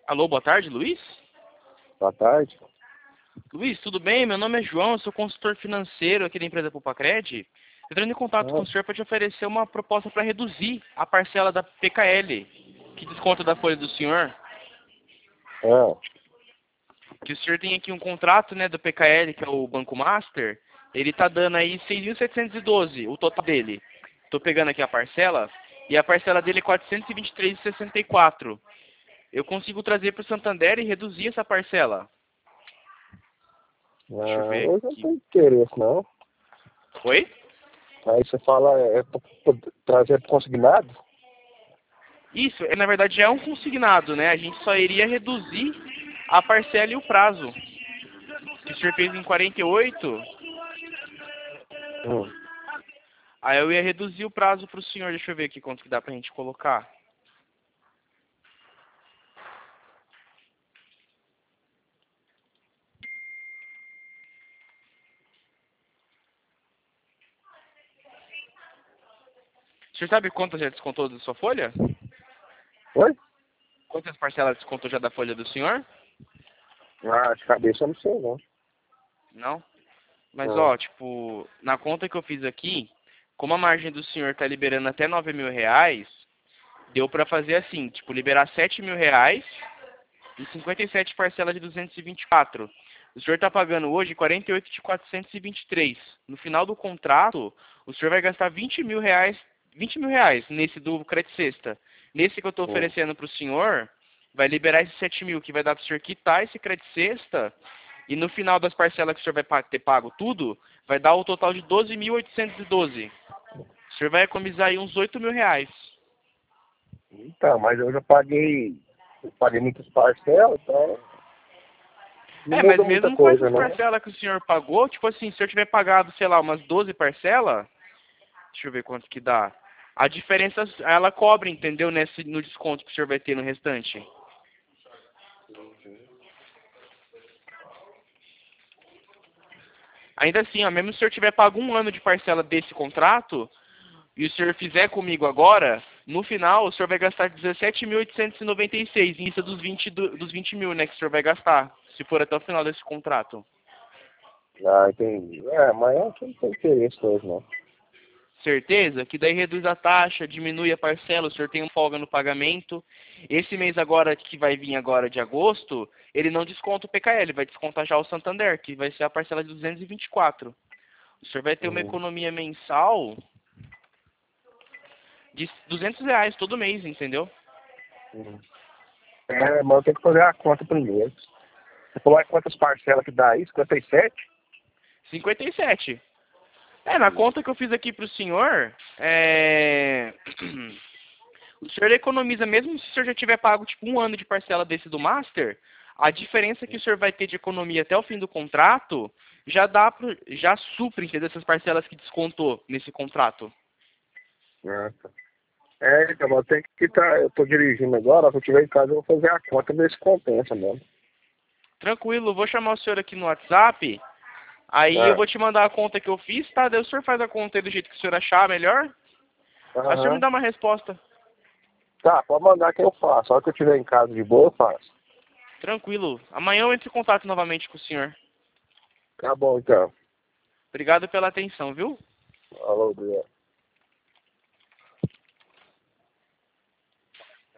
Alô, boa tarde, Luiz? Boa tarde. Luiz, tudo bem? Meu nome é João, eu sou consultor financeiro aqui da empresa Pulpacred. Entrando em contato com o senhor para te oferecer uma proposta para reduzir a parcela da PKL, que desconta da folha do senhor. Ah, Que o senhor tem aqui um contrato, né, do PKL, que é o Banco Master. Ele tá dando aí 6.712, o total dele. Tô pegando aqui a parcela, e a parcela dele é 423,64. Eu consigo trazer para o Santander e reduzir essa parcela. Deixa eu ver eu não aqui. tenho interesse, não. Oi? Aí você fala, é pra trazer consignado? Isso, na verdade é um consignado, né? A gente só iria reduzir a parcela e o prazo. Que o senhor fez em 48, Hum. aí eu ia reduzir o prazo para o senhor. Deixa eu ver aqui quanto que dá pra gente colocar. O senhor sabe quanto já descontou da sua folha? Oi? Quantas parcelas descontou já da folha do senhor? Ah, de cabeça eu não sei, não. Não? Mas Não. ó, tipo, na conta que eu fiz aqui, como a margem do senhor tá liberando até 9.000 reais, deu pra fazer assim, tipo, liberar 7.000 reais e 57 parcelas de 224. O senhor está pagando hoje 48 de 423. No final do contrato, o senhor vai gastar 20 mil reais nesse do Credit Sexta. Nesse que eu estou Hum. oferecendo para o senhor, vai liberar esses 7 mil, que vai dar para o senhor quitar esse Credit Sexta. E no final das parcelas que o senhor vai ter pago tudo, vai dar o total de 12.812. O senhor vai economizar aí uns 8 mil reais. Então, mas eu paguei muitas parcelas, então não É, mas muda muita mesmo com coisa, essas não. parcelas que o senhor pagou, tipo assim, se o senhor tiver pagado, sei lá, umas 12 parcelas, deixa eu ver quanto que dá. A diferença, ela cobre, entendeu? No desconto que o senhor vai ter no restante. Ainda assim, ó, mesmo se o senhor tiver pago um ano de parcela desse contrato, e o senhor fizer comigo agora, no final o senhor vai gastar 17.896, em vista dos 20 mil, né, que o senhor vai gastar, se for até o final desse contrato. Ah, entendi. É, mas eu não tenho interesse hoje, não. Certeza? Que daí reduz a taxa, diminui a parcela, o senhor tem uma folga no pagamento. Esse mês agora, que vai vir agora de agosto, ele não desconta o PKL, vai descontar já o Santander, que vai ser a parcela de 224. O senhor vai ter uma Uhum. economia mensal de 200 reais todo mês, entendeu? Uhum. É, mas eu tenho que fazer a conta primeiro. Você falou aí quantas parcelas que dá aí? 57? 57. Na conta que eu fiz aqui pro senhor, o senhor economiza, mesmo se o senhor já tiver pago tipo um ano de parcela desse do Master, a diferença que o senhor vai ter de economia até o fim do contrato já supre, entendeu? Essas parcelas que descontou nesse contrato. Ah, tá. É, então, eu tenho que estar. Eu tô dirigindo agora, se eu estiver em casa, eu vou fazer a conta ver se compensa mesmo. Tranquilo, eu vou chamar o senhor aqui no WhatsApp, aí eu Ah, vou te mandar a conta que eu fiz, tá? Daí o senhor faz a conta aí do jeito que o senhor achar melhor. Aí o senhor me aham. dá uma resposta. Tá, pode mandar que eu faço. Só que eu estiver em casa de boa, eu faço. Tranquilo. Amanhã eu entro em contato novamente com o senhor. Tá bom, então. Obrigado pela atenção, viu? Alô, Deus.